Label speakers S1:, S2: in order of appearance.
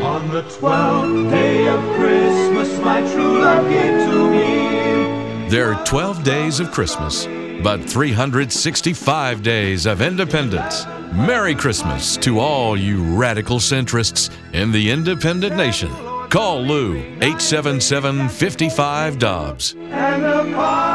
S1: On the 12th day of Christmas, my true love gave to me.
S2: There are 12 days of Christmas, but 365 days of independence. Merry Christmas to all you radical centrists in the independent nation. Call Lou, 877-55-DOBBS.
S1: And the